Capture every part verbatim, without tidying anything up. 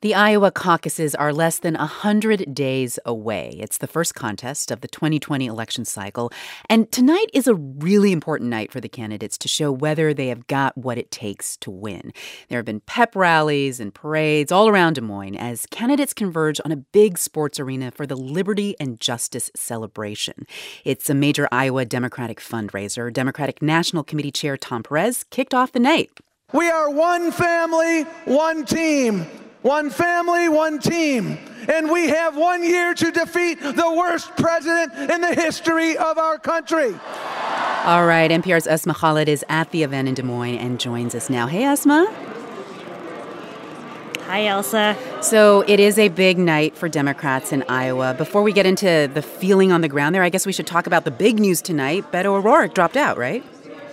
The Iowa caucuses are less than one hundred days away. It's the first contest of the twenty twenty election cycle. And tonight is a really important night for the candidates to show whether they have got what it takes to win. There have been pep rallies and parades all around Des Moines as candidates converge on a big sports arena for the Liberty and Justice celebration. It's a major Iowa Democratic fundraiser. Democratic National Committee Chair Tom Perez kicked off the night. We are one family, one team. One family, one team. And we have one year to defeat the worst president in the history of our country. All right, N P R's Asma Khalid is at the event in Des Moines and joins us now. Hey, Asma. Hi, Elsa. So it is a big night for Democrats in Iowa. Before we get into the feeling on the ground there, I guess we should talk about the big news tonight. Beto O'Rourke dropped out, right?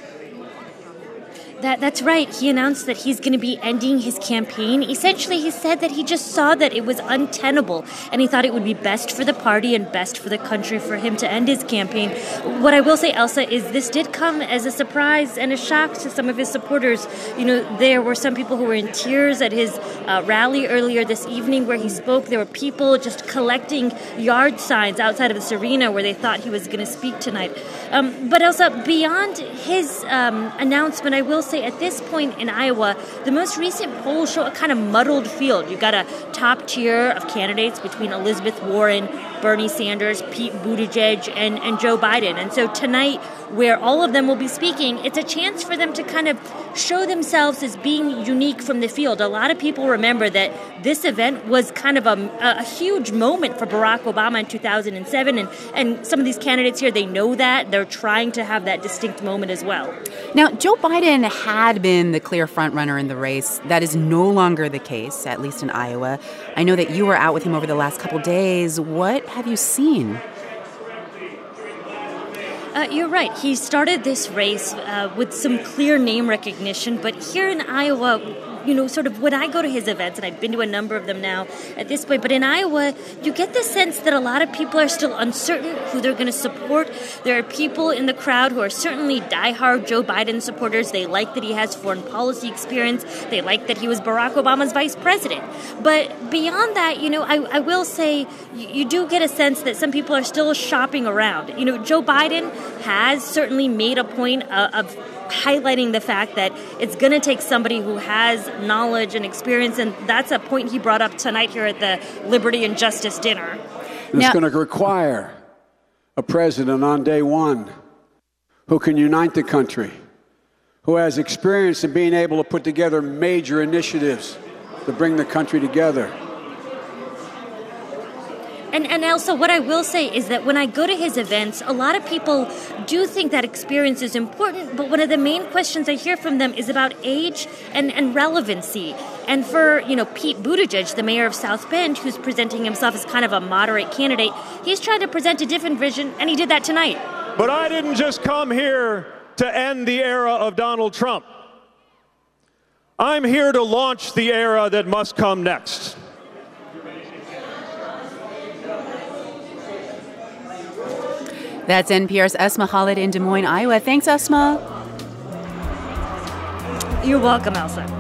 That, that's right. He announced that he's going to be ending his campaign. Essentially, he said that he just saw that it was untenable, and he thought it would be best for the party and best for the country for him to end his campaign. What I will say, Elsa, is this did come as a surprise and a shock to some of his supporters. You know, there were some people who were in tears at his uh, rally earlier this evening where he spoke. There were people just collecting yard signs outside of this arena where they thought he was going to speak tonight. Um, but Elsa, beyond his um, announcement, I will say at this point in Iowa, the most recent polls show a kind of muddled field. You've got a top tier of candidates between Elizabeth Warren, Bernie Sanders, Pete Buttigieg, and, and Joe Biden. And so tonight, where all of them will be speaking, it's a chance for them to kind of show themselves as being unique from the field. A lot of people remember that this event was kind of a, a huge moment for Barack Obama in two thousand seven, and, and some of these candidates here, they know that. They're trying to have that distinct moment as well. Now, Joe Biden had been the clear frontrunner in the race. That is no longer the case, at least in Iowa. I know that you were out with him over the last couple days. What have you seen? Uh, you're right. He started this race uh, with some clear name recognition, but here in Iowa, you know, sort of when I go to his events, and I've been to a number of them now at this point, but in Iowa, you get the sense that a lot of people are still uncertain who they're going to support. There are people in the crowd who are certainly diehard Joe Biden supporters. They like that he has foreign policy experience. They like that he was Barack Obama's vice president. But beyond that, you know, I, I will say you, you do get a sense that some people are still shopping around. You know, Joe Biden has certainly made a point of, of highlighting the fact that it's going to take somebody who has knowledge and experience, and that's a point he brought up tonight here at the Liberty and Justice dinner. It's going to require a president on day one who can unite the country, who has experience in being able to put together major initiatives to bring the country together. And, and also, what I will say is that when I go to his events, a lot of people do think that experience is important, but one of the main questions I hear from them is about age and, and relevancy. And for, you know, Pete Buttigieg, the mayor of South Bend, who's presenting himself as kind of a moderate candidate, he's trying to present a different vision, and he did that tonight. But I didn't just come here to end the era of Donald Trump. I'm here to launch the era that must come next. That's N P R's Asma Khalid in Des Moines, Iowa. Thanks, Asma. You're welcome, Elsa.